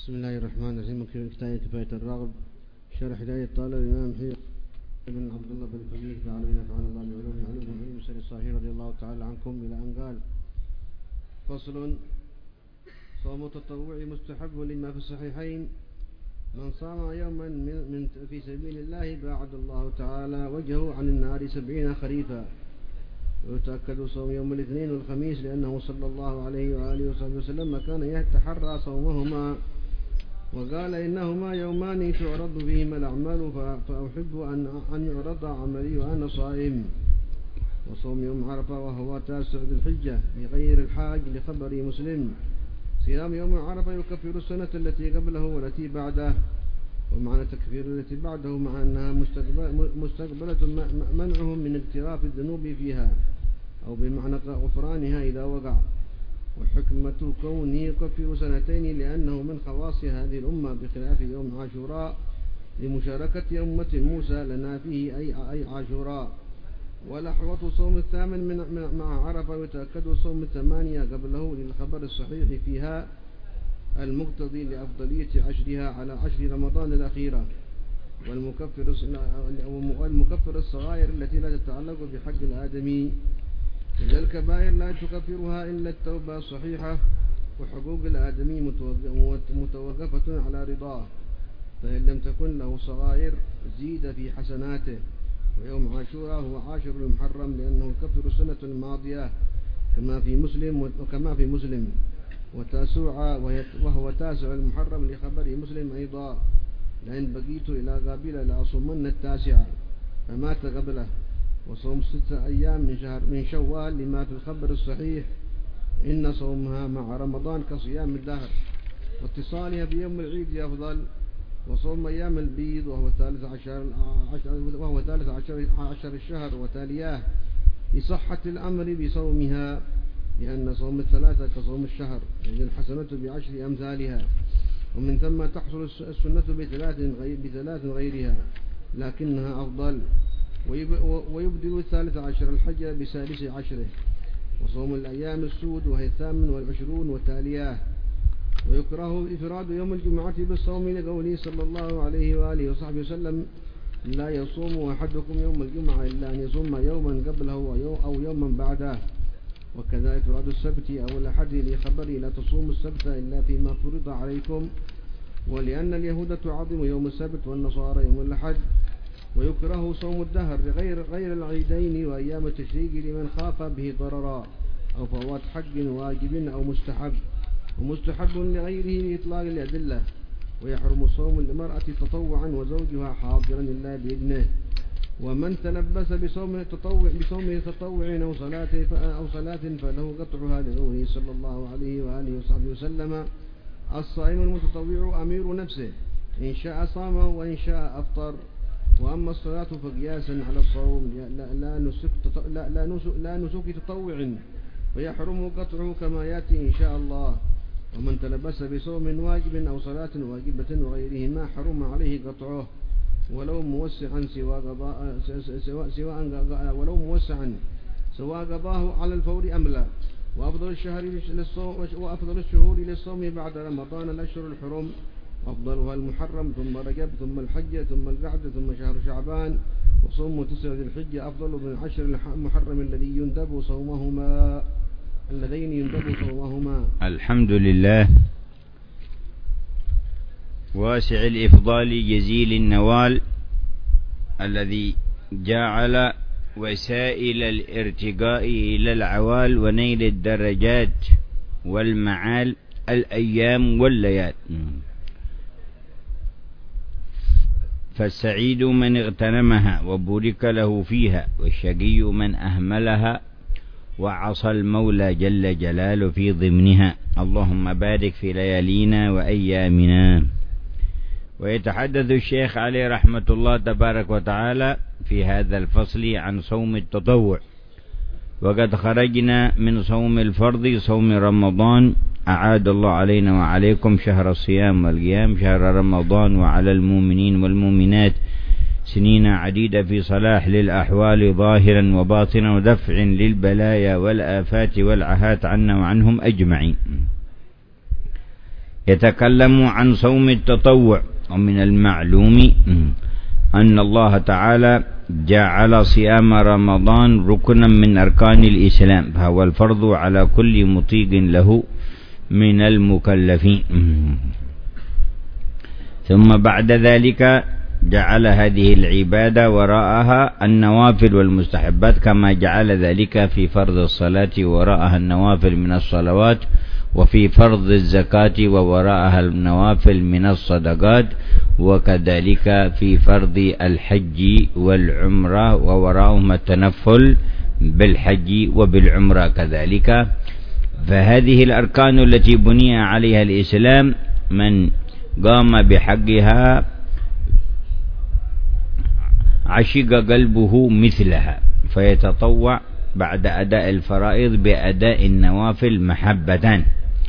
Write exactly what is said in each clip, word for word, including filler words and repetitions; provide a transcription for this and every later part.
بسم الله الرحمن الرحيم. كتاب كفاية الراغب شرح هداية طالب الإمام حيق بن عبد الله بن فقيه فعلى نفعنا الله بعلوم علوم علوم سيد الصحيح رضي الله تعالى عنكم إلى أن قال: فصل: صوم التطوع مستحب لما في الصحيحين: من صام يوما من, من في سبيل الله باعد الله تعالى وجهه عن النار سبعين خريفا. ويتأكد صوم يوم الاثنين والخميس لأنه صلى الله عليه وآله وصحبه وسلم كان يتحرى صومهما، وقال: إنهما يومان تعرض فيهما الأعمال فأحب أن أن يعرض عملي وأنا صائم. وصوم يوم عرفة وهو تاسع ذي الحجة بغير الحاج لخبر مسلم: صيام يوم عرفة يكفر السنة التي قبله والتي بعده. ومعنى تكفير التي بعده مع أنها مستقبلة منعهم من اقتراف الذنوب فيها، أو بمعنى غفرانها إذا وقع. وحكمة كونه يكفر سنتين لأنه من خواص هذه الأمة بخلاف يوم عاشوراء لمشاركة أمة موسى لنا فيه أي, أي عاشوراء. ولحوة صوم الثامن من مع عرفة ويتأكد صوم الثمانية قبله للخبر الصحيح فيها المقتضي لأفضلية عشرها على عشر رمضان الأخيرة. والمكفر والمكفر الصغائر التي لا تتعلق بحق الآدمي، إذا الكبائر لا تكفرها إلا التوبة الصحيحة، وحقوق الآدمي متوقفة على رضاه، فإن لم تكن له صغائر زيد في حسناته. ويوم عاشوراء هو عاشر المحرم لأنه يكفر السنة الماضية كما في مسلم وكما في مسلم وتاسوعا وهو تاسع المحرم لخبر مسلم أيضا: لئن بقيت إلى قابلة لأصومن التاسعة، فمات قبله. وصوم ستة أيام من شهر من شوال لما في الخبر الصحيح: إن صومها مع رمضان كصيام الدهر، واتصالها بيوم العيد أفضل. وصوم أيام البيض وهو ثالث عشر وهو ثالث عشر, عشر الشهر وتالياه لصحة الأمر بصومها، لأن صوم الثلاثة كصوم الشهر، إذ الحسنة بعشر أمثالها. ومن ثم تحصل السنة بثلاث غير بثلاث غيرها لكنها أفضل. ويبدل الثالث عشر الحج بسادس عشره. وصوم الأيام السود وهي الثامن والعشرون وتالياه. ويكره إفراد يوم الجمعة بالصوم لقوله صلى الله عليه وآله وصحبه وسلم: لا يصوم أحدكم يوم الجمعة إلا أن يصوم يوما قبله أو يوما بعده. وكذا إفراد السبت أو الأحد لخبره: لا تصوم السبت إلا فيما فرض عليكم. ولأن اليهود تعظم يوم السبت والنصارى يوم الأحد. ويكره صوم الدهر غير غير العيدين وأيام التشريق لمن خاف به ضررا أو فوات حق واجب أو مستحب، ومستحب لغيره لإطلاق الأدلة. ويحرم صوم المرأة تطوعا وزوجها حاضرا إلا بإذنه. ومن تلبس بصوم التطوع بصوم تطوع أو صلاة أو صلاة فله قطعها لقوله صلى الله عليه وآله وصحبه وسلم: الصائم المتطوع أمير نفسه، إن شاء صام وإن شاء أفطر. وأما الصلاة فقياسا على الصوم لا, لا, نسك لا, لا, نسك لا نسك تطوع، ويحرم قطعه كما يأتي إن شاء الله. ومن تلبس بصوم واجب أو صلاة واجبة وغيرهما حرم عليه قطعه ولو موسعا سوى قضاء سواء سواء ولو موسعا سواء قضاه على الفور أم لا. وأفضل الشهر للصوم وأفضل الشهور للصوم بعد رمضان الأشهر الحرم، أفضلها المحرم ثم رجب ثم الحج ثم القعدة ثم شهر شعبان. وصوم تسع ذي الحجة أفضل من عشر المحرم الذي يندب صومهما اللذين يندب صومهما. الحمد لله واسع الإفضال جزيل النوال الذي جعل وسائل الارتقاء إلى العوال ونيل الدرجات والمعال الأيام والليال. فالسعيد من اغتنمها وبورك له فيها، والشقي من أهملها وعصى المولى جل جلاله في ضمنها. اللهم بارك في ليالينا وأيامنا. ويتحدث الشيخ عليه رحمة الله تبارك وتعالى في هذا الفصل عن صوم التطوع. وقد خرجنا من صوم الفرض صوم رمضان، أعاد الله علينا وعليكم شهر الصيام والقيام، شهر رمضان، وعلى المؤمنين والمؤمنات سنين عديدة في صلاح للأحوال ظاهرا وباطنا ودفع للبلايا والآفات والعهات عنا وعنهم أجمعين. يتكلم عن صوم التطوع. ومن المعلوم أن الله تعالى جعل صيام رمضان ركنا من أركان الإسلام، فهو الفرض على كل مطيق له من المكلفين. ثم بعد ذلك جعل هذه العبادة وراءها النوافل والمستحبات، كما جعل ذلك في فرض الصلاة وراءها النوافل من الصلوات، وفي فرض الزكاة ووراءها النوافل من الصدقات، وكذلك في فرض الحج والعمرة ووراءهما التنفل بالحج وبالعمرة كذلك. فهذه الأركان التي بني عليها الإسلام من قام بحقها عشق قلبه مثلها، فيتطوع بعد أداء الفرائض بأداء النوافل محبة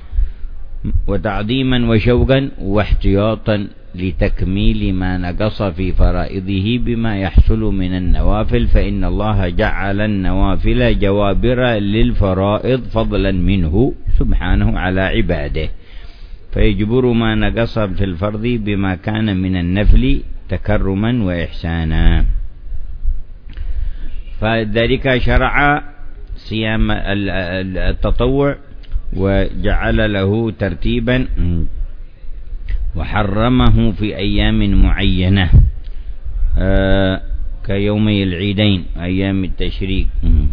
وتعظيما وشوقا واحتياطا لتكميل ما نقص في فرائضه بما يحصل من النوافل، فإن الله جعل النوافل جوابر للفرائض فضلا منه سبحانه على عباده، فيجبر ما نقص في الفرض بما كان من النفل تكرما وإحسانا. فذلك شرع صيام التطوع وجعل له ترتيبا وحرمه في أيام معينة آه كيومي العيدين أيام التشريق.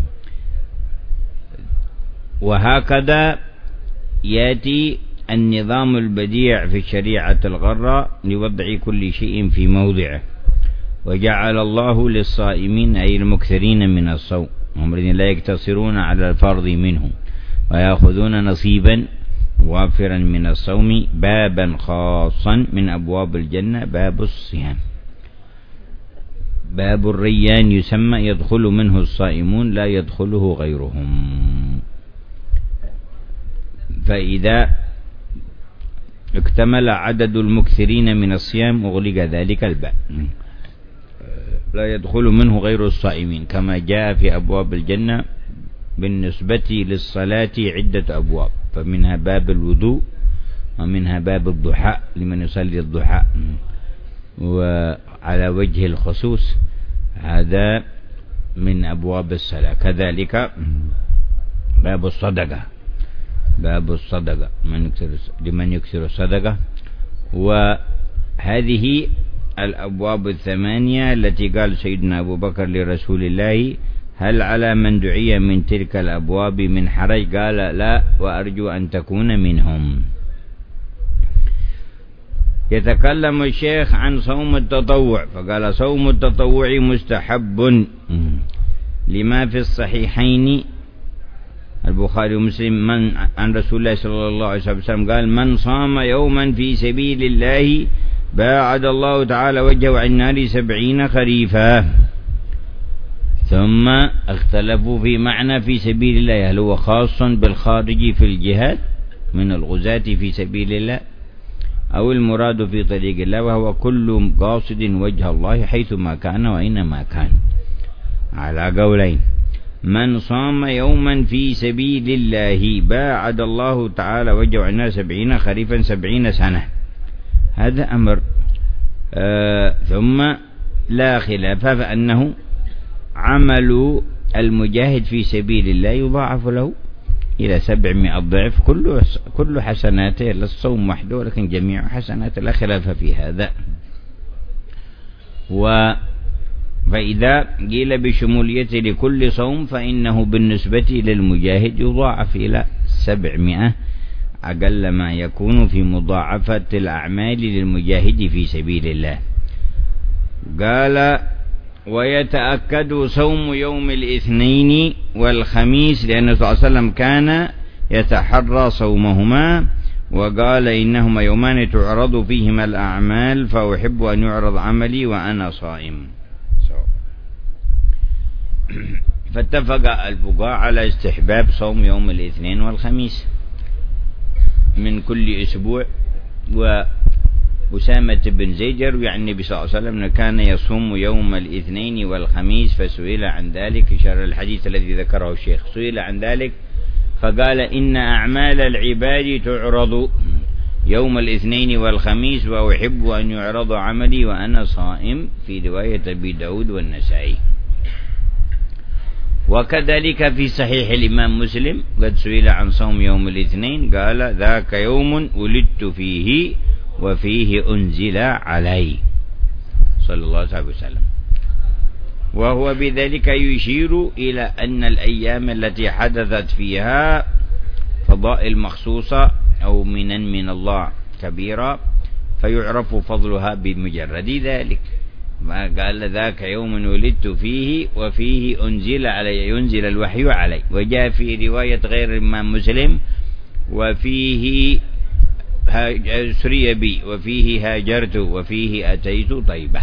وهكذا يأتي النظام البديع في الشريعة الغراء لوضع كل شيء في موضعه. وجعل الله للصائمين أي المكثرين من الصوم هم الذين لا يقتصرون على الفرض منه ويأخذون نصيبا وافرا من الصوم بابا خاصا من أبواب الجنة، باب الصيام. باب الريان يسمى يدخل منه الصائمون لا يدخله غيرهم. فإذا اكتمل عدد المكثرين من الصيام أغلق ذلك الباب، لا يدخل منه غير الصائمين، كما جاء في أبواب الجنة بالنسبة للصلاة عدة أبواب، فمنها باب الوضوء ومنها باب الضحى لمن يصلي الضحى، وعلى وجه الخصوص هذا من أبواب الصلاة. كذلك باب الصدقة، باب الصدقة لمن يكثر الصدقة. وهذه الأبواب الثمانية التي قال سيدنا أبو بكر لرسول الله: هل على من دعي من تلك الأبواب من حرج؟ قال: لا، وأرجو أن تكون منهم. يتكلم الشيخ عن صوم التطوع، فقال: صوم التطوع مستحب لما في الصحيحين البخاري ومسلم من عن رسول الله صلى الله عليه وسلم قال: من صام يوما في سبيل الله باعد الله تعالى وجهه عن النار سبعين خريفا. ثم اختلفوا في معنى في سبيل الله، هل هو خاص بالخارج في الجهاد من الغزاة في سبيل الله، أو المراد في طريق الله وهو كل قاصد وجه الله حيثما كان وإنما كان، على قولين. من صام يوما في سبيل الله باعد الله تعالى وجهه عن النار سبعين خريفا سبعين سنة، هذا أمر. آه ثم لا خلاف فأنه عمل المجاهد في سبيل الله يضاعف له إلى سبعمائة ضعف، كل كل حسناته للصوم وحده، ولكن جميع حسناته لا خلاف في هذا. و فإذا قيل بشمولية لكل صوم فإنه بالنسبة للمجاهد يضاعف إلى سبعمائة، أقل ما يكون في مضاعفة الأعمال للمجاهد في سبيل الله. قال: ويتأكد صوم يوم الاثنين والخميس، لأن صلى الله عليه وسلم كان يتحرى صومهما، وقال: إنهما يومان تعرض فيهما الأعمال فأحب أن يعرض عملي وأنا صائم. فاتفق الفقهاء على استحباب صوم يوم الاثنين والخميس من كل أسبوع. وأسامة بن زيد يروي عن النبي صلى الله عليه وسلم كان يصوم يوم الاثنين والخميس، فسئل عن ذلك، شرح الحديث الذي ذكره الشيخ، سئل عن ذلك فقال: إن أعمال العباد تعرض يوم الاثنين والخميس وأحب أن يعرض عملي وأنا صائم، في رواية أبي داود والنسائي. وكذلك في صحيح الإمام مسلم قد سئل عن صوم يوم الاثنين قال ذاك يوم ولدت فيه وفيه أنزل علي صلى الله عليه وسلم. وهو بذلك يشير إلى أن الأيام التي حدثت فيها فضائل مخصوصة أو منن من الله كبيرة فيعرف فضلها بمجرد ذلك. ما قال ذاك يوم ولدت فيه وفيه أنزل علي، ينزل الوحي علي. وجاء في رواية غير الإمام مسلم وفيه سري بي وفيه هاجرت وفيه أتيت طيبة.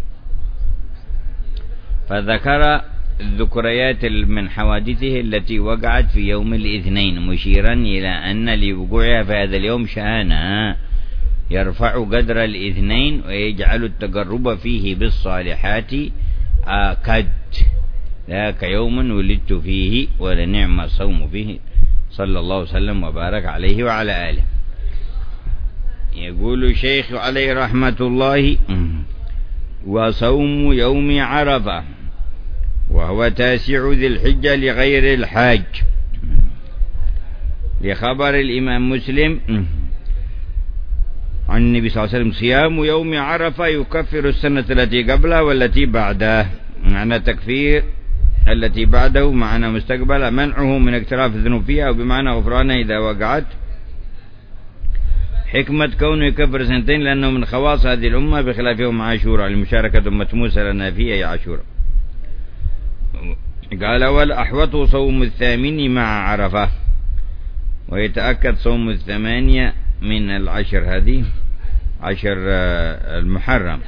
فذكر الذكريات من حوادثه التي وقعت في يوم الاثنين مشيرا إلى أن لوقوعها في هذا اليوم شأنها يرفع قدر الاثنين ويجعل التقرب فيه بالصالحات آكد. ذاك يوم ولدت فيه ولنعم الصوم فيه صلى الله وسلم وبارك عليه وعلى آله. يقول الشيخ عليه رحمة الله وصوم يوم عرفة وهو تاسع ذي الحجة لغير الحاج، لخبر الإمام مسلم عن النبي صلى الله عليه وسلم صيام يوم عرفة يكفر السنة التي قبلها والتي بعدها، معنى تكفير التي بعده معنى مستقبل، منعه من اقتراف الذنوب فيها وبمعنى غفرانها إذا وقعت. حكمة كونه يكفر سنتين لأنه من خواص هذه الأمة بخلاف يوم عاشوراء لمشاركة أمة موسى لنا فيه عاشوراء. قال والأحوط صوم الثامن مع عرفة، ويتأكد صوم الثمانية من العشر، هذه عشر المحرم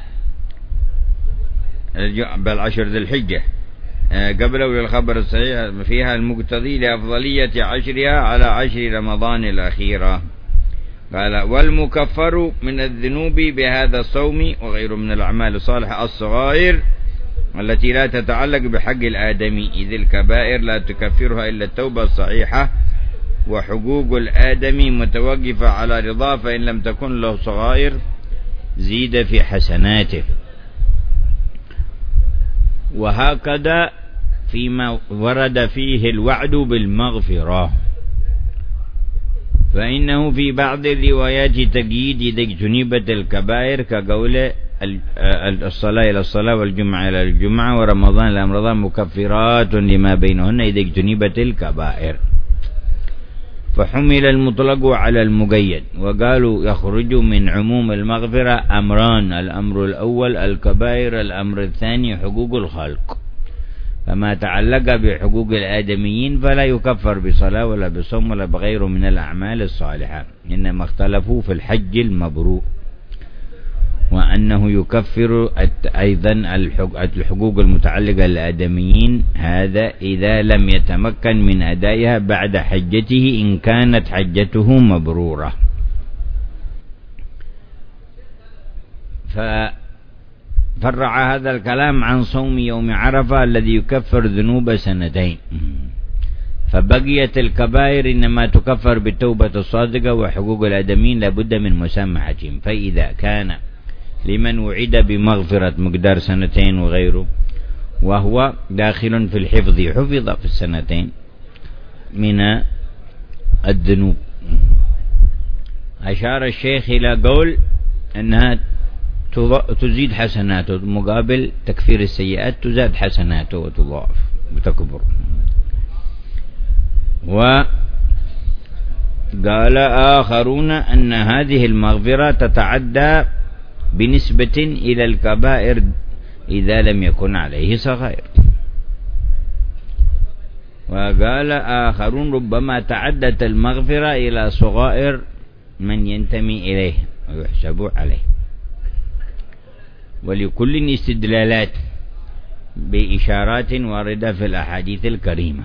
بل عشر ذي الحجة قبله للخبر الصحيح فيها المقتضي لأفضلية عشرها على عشر رمضان الأخيرة. قال والمكفر من الذنوب بهذا الصوم وغيره من الأعمال الصالحة الصغائر التي لا تتعلق بحق الآدمي، إذ الكبائر لا تكفرها إلا التوبة الصحيحة، وحقوق الآدمي متوقفة على رضاه، فإن لم تكن له صغائر زيد في حسناته. وهكذا فيما ورد فيه الوعد بالمغفرة، فإنه في بعض الروايات تقييد إذا اجتنبت الكبائر كقول الصلاة إلى الصلاة والجمعة إلى الجمعة ورمضان إلى رمضان مكفرات لما بينهن إذا اجتنبت الكبائر. فحمل المطلق على المقيد، وقالوا يخرج من عموم المغفرة أمران: الأمر الأول الكبائر، الأمر الثاني حقوق الخلق. فما تعلق بحقوق الآدميين فلا يكفر بصلاة ولا بصوم ولا بغيره من الأعمال الصالحة، إنما اختلفوا في الحج المبرور، وأنه يكفر أيضا الحقوق المتعلقة بالآدميين، هذا إذا لم يتمكن من أدائها بعد حجته إن كانت حجته مبرورة. ففرع هذا الكلام عن صوم يوم عرفة الذي يكفر ذنوب سنتين، فبقيت الكبائر إنما تكفر بالتوبة الصادقة، وحقوق الآدميين لابد من مسامحتهم. فإذا كان لمن وعد بمغفرة مقدار سنتين وغيره وهو داخل في الحفظ حفظ في السنتين من الذنوب. أشار الشيخ إلى قول أنها تزيد حسناته مقابل تكفير السيئات، تزاد حسناته وتضاعف وتكبر. وقال آخرون أن هذه المغفرة تتعدى بنسبة إلى الكبائر إذا لم يكن عليه صغائر. وقال آخرون ربما تعدت المغفرة إلى صغائر من ينتمي إليه ويحسب عليه. ولكل استدلالات بإشارات واردة في الأحاديث الكريمة،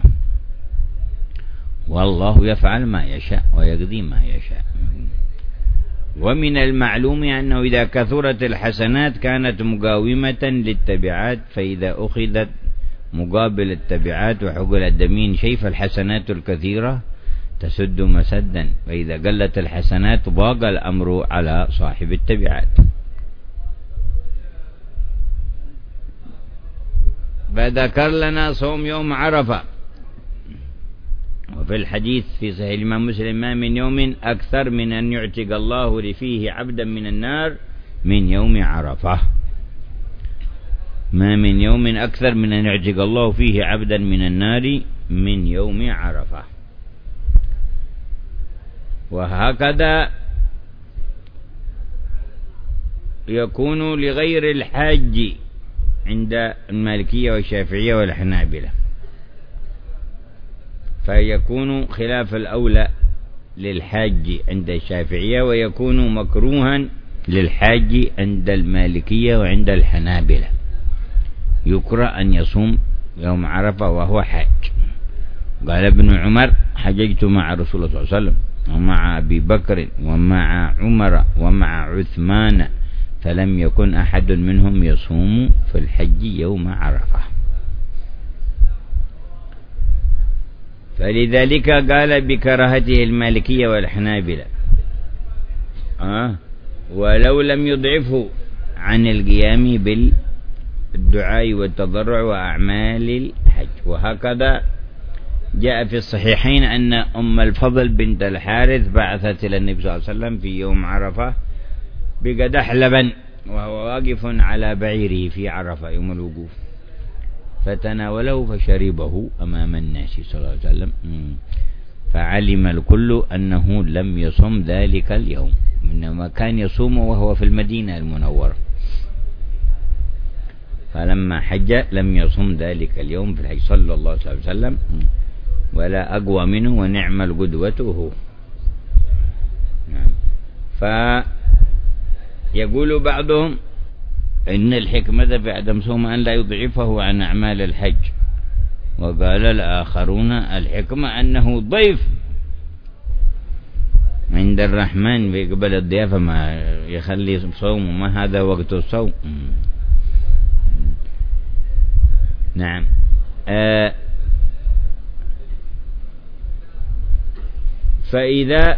والله يفعل ما يشاء ويقضي ما يشاء. ومن المعلوم أنه إذا كثرت الحسنات كانت مقاومة للتبعات، فإذا أخذت مقابل التبعات وحقوق الآدميين شيء، فالحسنات الكثيرة تسد مسدا، وإذا قلت الحسنات ضاق الأمر على صاحب التبعات. فذكر لنا صوم يوم عرفة. وفي الحديث في صحيح الإمام مسلم: ما من يوم أكثر من أن يعتق الله لفيه عبدا من النار من يوم عرفة. ما من يوم أكثر من أن يعتق الله فيه عبدا من النار من يوم عرفة. وهكذا يكون لغير الحاج عند المالكية والشافعية والحنابلة، فيكون خلاف الأولى للحاج عند الشافعية، ويكون مكروها للحاج عند المالكية وعند الحنابلة. يكره أن يصوم يوم عرفة وهو حاج. قال ابن عمر: حججت مع رسول الله صلى الله عليه وسلم ومع أبي بكر ومع عمر ومع عثمان، فلم يكن أحد منهم يصوم في الحج يوم عرفة. فلذلك قال بكراهته المالكية والحنابلة، آه ولو لم يضعفه عن القيام بالدعاء والتضرع وأعمال الحج. وهكذا جاء في الصحيحين أن أم الفضل بنت الحارث بعثت إلى النبي صلى الله عليه وسلم في يوم عرفة بقدح لبن وهو واقف على بعيره في عرفة يوم الوقوف، فتناوله فشربه أمام الناس صلى الله عليه وسلم، فعلم الكل أنه لم يصم ذلك اليوم، إنما كان يصوم وهو في المدينة المنورة. فلما حج لم يصم ذلك اليوم في الحج صلى الله عليه وسلم، ولا أقوى منه ونعم القدوة. فيقول بعضهم إن الحكمة في عدم صوم أن لا يضعفه عن أعمال الحج، وقال الآخرون الحكمة أنه ضيف عند الرحمن بيقبل الضيافة، ما يخلي صوم، ما هذا وقت الصوم. نعم. آه فإذا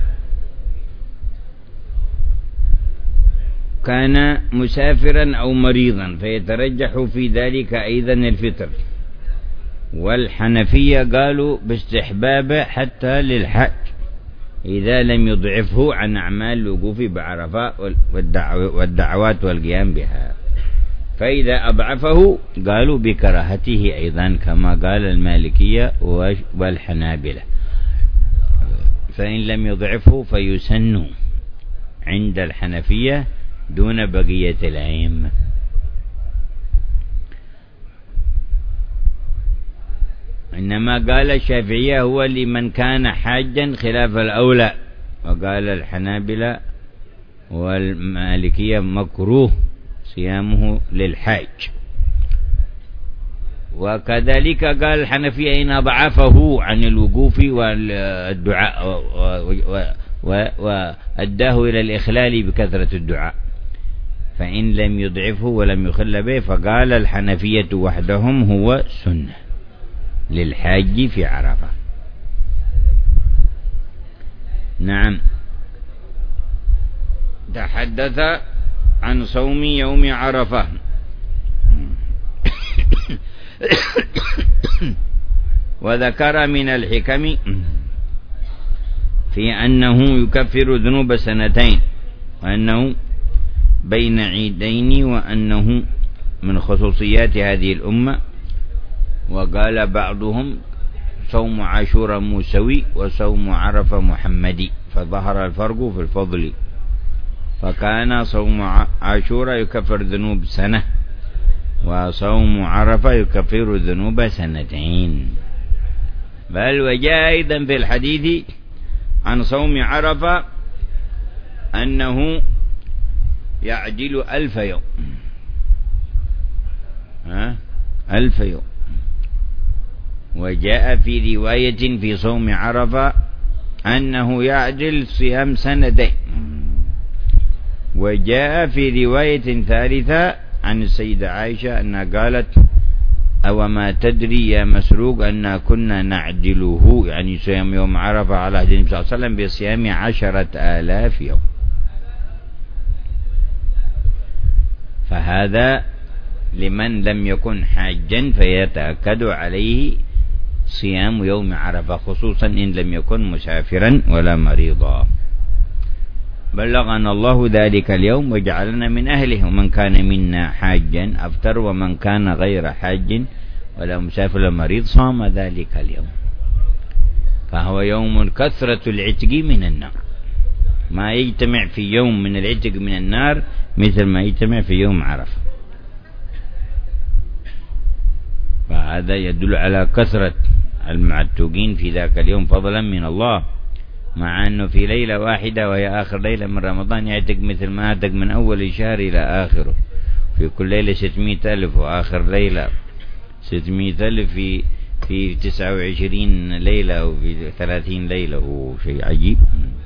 كان مسافرا أو مريضا فيترجح في ذلك أيضا الفطر. والحنفية قالوا باستحباب حتى للحج إذا لم يضعفه عن أعمال الوقوف بعرفة والدعوات والقيام بها. فإذا أضعفه قالوا بكراهته أيضا كما قال المالكية والحنابلة. فإن لم يضعفه فيسن عند الحنفية دون بقية الأئمة. إنما قال الشافعية هو لمن كان حاجا خلاف الأولى، وقال الحنابلة والمالكية مكروه صيامه للحاج. وكذلك قال الحنفية إن ضعفه عن الوقوف والدعاء وأداه إلى الإخلال بكثرة الدعاء، فإن لم يضعفه ولم يخل به فقال الحنفية وحدهم هو سنة للحاج في عرفة. نعم. تحدث عن صوم يوم عرفة. وذكر من الحكم في أنه يكفر ذنوب سنتين، وأنه بين عيدين، وأنه من خصوصيات هذه الأمة. وقال بعضهم صوم عاشوراء موسوي وصوم عرفة محمدي، فظهر الفرق في الفضل، فكان صوم عاشوراء يكفر ذنوب سنة، وصوم عرفة يكفر ذنوب سنتين. بل وجاء أيضا في الحديث عن صوم عرفة أنه يعجل ألف يوم، ها ألف يوم. وجاء في رواية في صوم عرفة أنه يعجل صيام سنتين. وجاء في رواية ثالثة عن السيدة عائشة أنها قالت أو ما تدري يا مسروق أن كنا نعدله، يعني صيام يوم عرفة على عهد النبي صلى الله عليه وسلم بصيام عشرة آلاف يوم. فهذا لمن لم يكن حاجا فيتأكد عليه صيام يوم عرفة، خصوصا إن لم يكن مسافرا ولا مريضا. بلغنا الله ذلك اليوم وجعلنا من أهله، ومن كان منا حاجا أفطر، ومن كان غير حاج ولا مسافر ولا مريض صام ذلك اليوم. فهو يوم كثرة العتق من النار، ما يجتمع في يوم من العتق من النار مثل ما يجتمع في يوم عرفة. فهذا يدل على كثرة المعتوقين في ذاك اليوم فضلا من الله، مع أنه في ليلة واحدة وهي آخر ليلة من رمضان يعتق مثل ما يعتق من أول الشهر إلى آخره، في كل ليلة ستمائة ألف، وآخر ليلة ستمائة ألف في في تسعة وعشرين ليلة أو في ثلاثين ليلة، وشيء عجيب.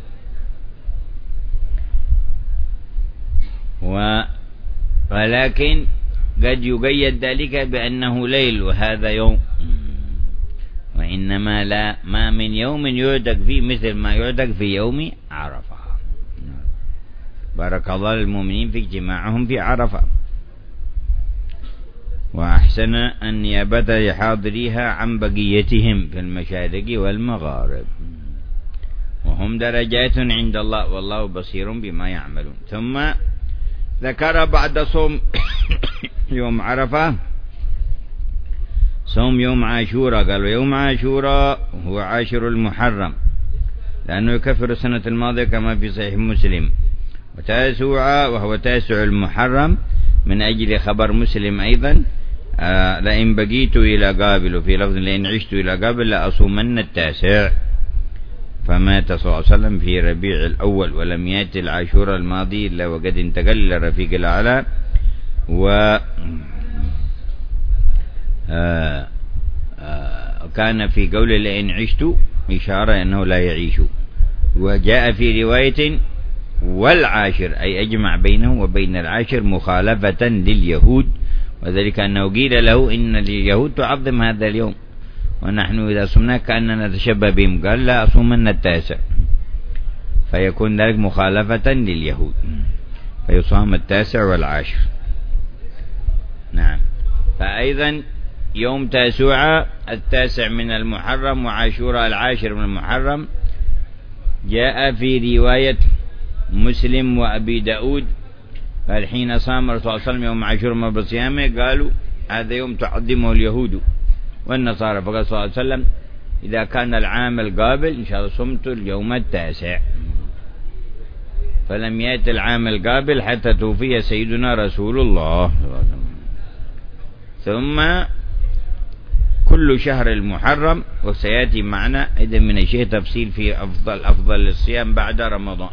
ولكن قد يقيد ذلك بأنه ليل وهذا يوم، وإنما لا ما من يوم يعتق فيه مثل ما يعتق في يوم عرفة. بارك الله للمؤمنين في اجتماعهم في عرفة، وأحسن النيابة لحاضريها عن بقيتهم في المشارق والمغارب، وهم درجات عند الله والله بصير بما يعملون. ثم ذكر بعد صوم يوم عرفة صوم يوم عاشوراء. قالوا يوم عاشوراء هو عاشر المحرم، لأنه يكفر السنة الماضية كما في صحيح مسلم. وتاسوعا وهو تاسع المحرم من أجل خبر مسلم أيضا آه لئن بقيت إلى قابل، وفي لفظ لئن عشت إلى قابل لأصومن التاسع. فمات صلى الله عليه وسلم في ربيع الأول، ولم يأتي العاشوراء الماضي إلا وقد انتقل إلى الرفيق الأعلى. و آه آه كان في قول لئن عشت إشارة أنه لا يعيش. وجاء في رواية والعاشر، أي أجمع بينه وبين العاشر مخالفة لليهود، وذلك أنه قيل له إن اليهود تعظم هذا اليوم، ونحن إذا صمنا كأننا نتشبه بهم، قال لا أصومن التاسع، فيكون ذلك مخالفة لليهود، فيصام التاسع والعاشر. نعم. فأيضا يوم تاسوعة التاسع من المحرم، وعاشوراء العاشر من المحرم. جاء في رواية مسلم وأبي داود قال حين صام الرسول صلى الله عليه وسلم يوم عاشوراء بصيامه قالوا هذا يوم تعظمه اليهود والنصارى، فقال صلى الله عليه وسلم إذا كان العام القابل إن شاء الله صمت اليوم التاسع. فلم يأتي العام القابل حتى توفي سيدنا رسول الله. ثم كل شهر المحرم، وسيأتي معنا إذا من الشيء تفصيل في أفضل أفضل الصيام بعد رمضان،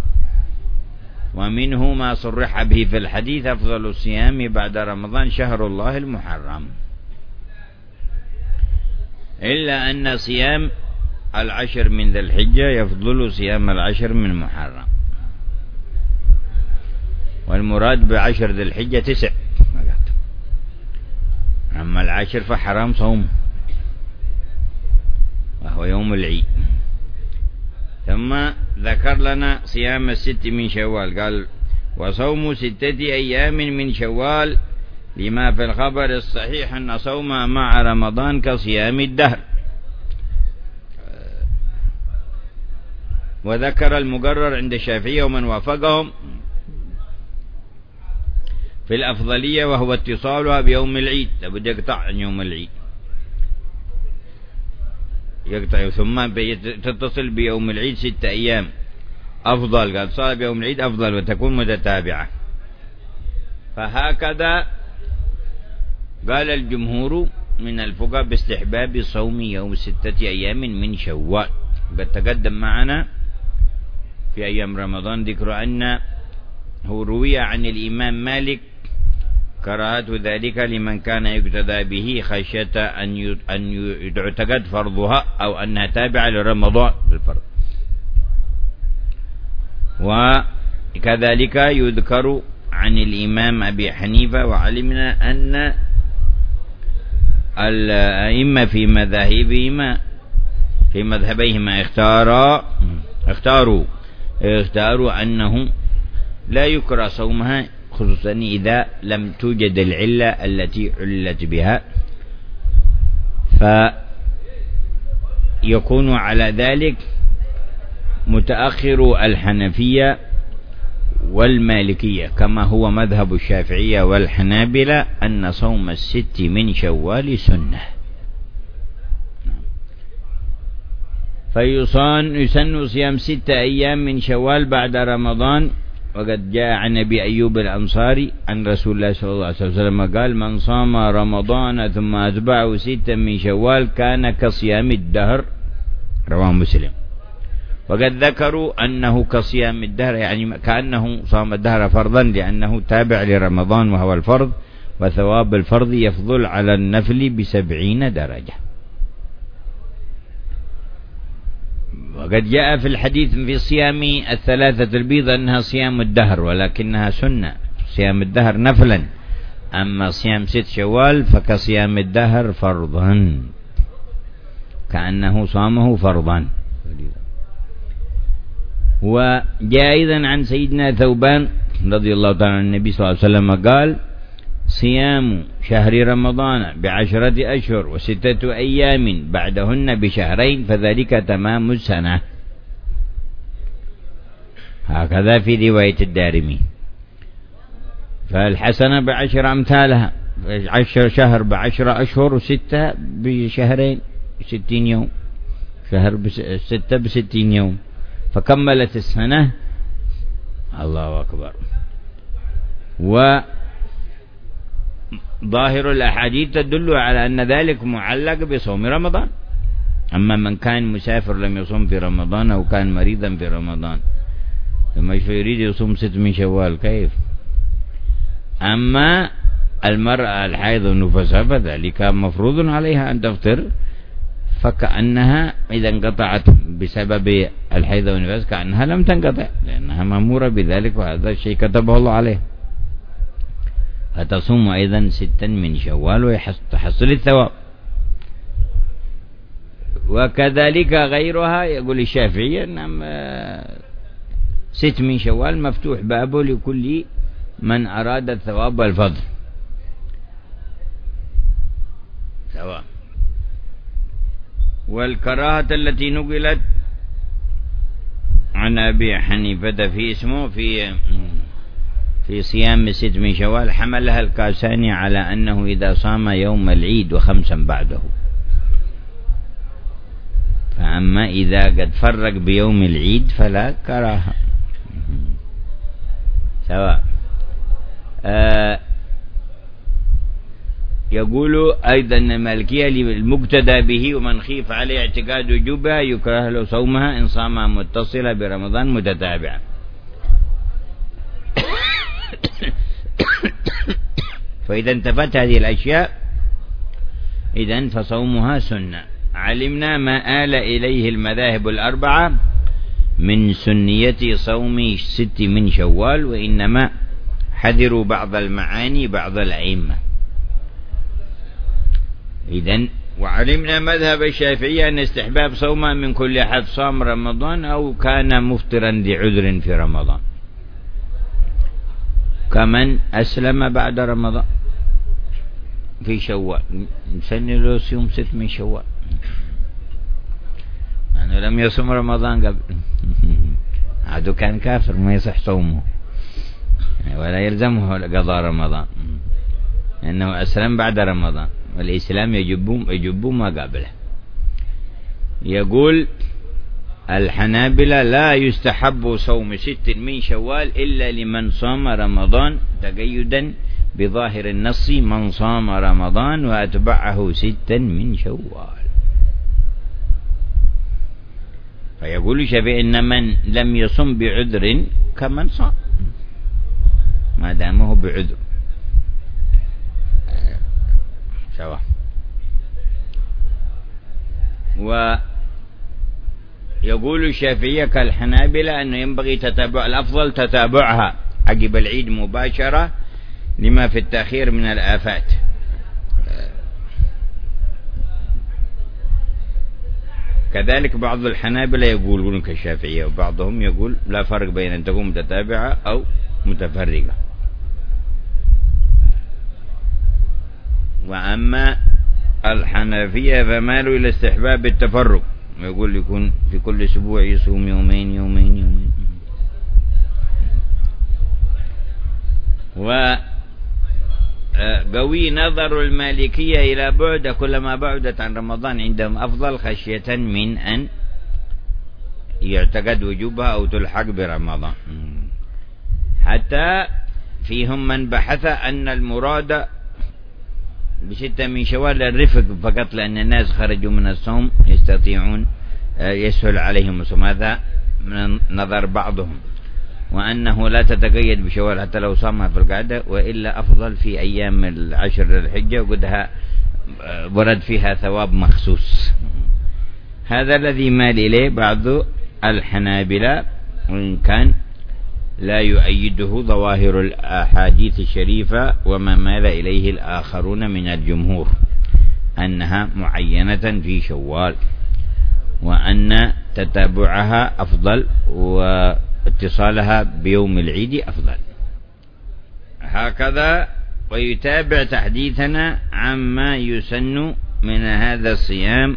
ومنه ما صرح به في الحديث أفضل الصيام بعد رمضان شهر الله المحرم، إلا أن صيام العشر من ذي الحجة يفضل صيام العشر من محرم، والمراد بعشر ذي الحجة تسع، أما العاشر فحرام صوم وهو يوم العيد. ثم ذكر لنا صيام الست من شوال، قال وصوم ستة أيام من شوال لما في الخبر الصحيح أن صوم مع رمضان كصيام الدهر. وذكر المقرر عند الشافعية ومن وافقهم في الأفضلية، وهو اتصالها بيوم العيد، لابد يقطع عن يوم العيد، يقطع ثم تتصل بيوم العيد ستة أيام أفضل، قال صار بيوم العيد أفضل وتكون متتابعة. فهكذا قال الجمهور من الفقهاء باستحباب صوم يوم ستة أيام من شوال. قد تقدم معنا في أيام رمضان ذكر أنه روي عن الإمام مالك كراهة ذلك لمن كان يقتدى به خشية أن أن يعتقد فرضها أو أنها تابعة لرمضان في الفرض. وكذلك يذكر عن الإمام أبي حنيفة، وعلمنا أن الأئمة في مذاهبهما في مذهبيهما اختاروا اختاروا اختاروا أنه لا يكره صومها، خصوصا إذا لم توجد العلة التي علت بها، فيكون على ذلك متأخر الحنفية والمالكية، كما هو مذهب الشافعية والحنابلة أن صوم الست من شوال سنة. فيصان يسن صيام ستة أيام من شوال بعد رمضان. وقد جاء عن أبي أيوب الأنصاري عن رسول الله صلى الله عليه وسلم قال: من صام رمضان ثم أتبعه ستة من شوال كان كصيام الدهر، رواه مسلم. وقد ذكروا أنه كصيام الدهر، يعني كأنه صام الدهر فرضا، لأنه تابع لرمضان وهو الفرض، وثواب الفرض يفضل على النفل بسبعين درجة. وقد جاء في الحديث في صيام الثلاثة البيض أنها صيام الدهر، ولكنها سنة، صيام الدهر نفلا، أما صيام ست شوال فكصيام الدهر فرضا، كأنه صامه فرضا. وجاء أيضا عن سيدنا ثوبان رضي الله تعالى عن النبي صلى الله عليه وسلم قال: صيام شهر رمضان بعشرة أشهر وستة أيام بعدهن بشهرين فذلك تمام السنة. هكذا في رواية الدارمي. فالحسنة بعشر أمثالها، عشر شهر بعشر أشهر وستة بشهرين ستين يوم، شهر بس ستة بستين يوم، فكملت السنة. الله أكبر. وظاهر الأحاديث تدل على أن ذلك معلق بصوم رمضان. أما من كان مسافر لم يصوم في رمضان أو كان مريضا في رمضان ثم يريد يصوم ست من شوال كيف؟ أما المرأة الحائض والنفساء فذلك مفروض عليها أن تفطر، فكأنها إذا انقطعت بسبب الحيض والنفاس كأنها لم تنقطع، لأنها مأمورة بذلك، وهذا الشيء كتبه الله عليه. فتصوم أيضا ستا من شوال وتحصل الثواب. وكذلك غيرها، يقول الشافعي أن ست من شوال مفتوح بابه لكل من أراد الثواب والفضل سواء. والكراهة التي نقلت عن أبي حنيفة في اسمه في في صيام ست من شوال حملها الكاساني على أنه إذا صام يوم العيد وخمسا بعده. فأما إذا قد فرق بيوم العيد فلا كراهة سواء. آه يقول أيضا المالكية المقتدى به ومن خيف عليه اعتقاد وجوبها يكره له صومها إن صامها متصلة برمضان متتابعة. فإذا انتفت هذه الأشياء إذن فصومها سنة. علمنا ما آل إليه المذاهب الأربعة من سنية صوم ست من شوال، وإنما حذروا بعض المعاني بعض الأئمة. إذن وعلمنا مذهب الشافعية أن استحباب صومها من كل أحد صام رمضان أو كان مفطرا لعذر في رمضان، كمن أسلم بعد رمضان في شوال نسن له صيام ست من شوال، أنه لم يصوم رمضان قبل عادو كان كافر ما يصح صومه ولا يلزمه قضاء رمضان، لأنه أسلم بعد رمضان، والإسلام يجب يجب ما قبله. يقول الحنابلة لا يستحب صوم ست من شوال إلا لمن صام رمضان تقيدا بظاهر النص من صام رمضان وأتبعه ستا من شوال. فيقول الشافعي إن من لم يصم بعذر كمن صام ما دامه بعذر سواء. ويقول الشافعية كالحنابلة أنه ينبغي تتابع، الأفضل تتابعها عقب العيد مباشرة لما في التأخير من الآفات. كذلك بعض الحنابلة يقولون كالشافعية، وبعضهم يقول لا فرق بين أن تكون متتابعة أو متفرقة. وأما الحنفية فمالوا إلى استحباب التفرق، يقول يكون في كل أسبوع يصوم يومين يومين يومين. وقوي نظر المالكية إلى بعد، كلما بعدت عن رمضان عندهم أفضل، خشية من أن يعتقد وجوبها أو تلحق برمضان. حتى فيهم من بحث أن المراد بستة من شوال الرفق فقط، لأن الناس خرجوا من الصوم يستطيعون يسهل عليهم الصوم، هذا من نظر بعضهم، وأنه لا تتقيد بشوال حتى لو صامها في القعدة، وإلا أفضل في أيام العشر الحجة وقدها ورد فيها ثواب مخصوص. هذا الذي مال إليه بعض الحنابلة، وإن كان لا يؤيده ظواهر الأحاديث الشريفة وما مال إليه الآخرون من الجمهور أنها معينة في شوال، وأن تتابعها أفضل واتصالها بيوم العيد أفضل. هكذا ويتابع تحديثنا عما يسن من هذا الصيام،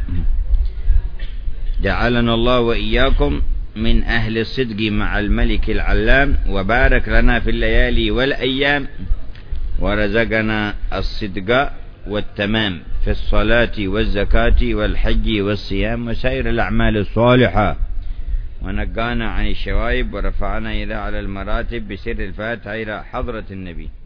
جعلنا الله وإياكم من أهل الصدق مع الملك العلام، وبارك لنا في الليالي والأيام، ورزقنا الصدق والتمام في الصلاة والزكاة والحج والصيام وسائر الأعمال الصالحة، ونقانا عن الشوائب، ورفعنا إلى على المراتب بسر الفاتحة إلى حضرة النبي.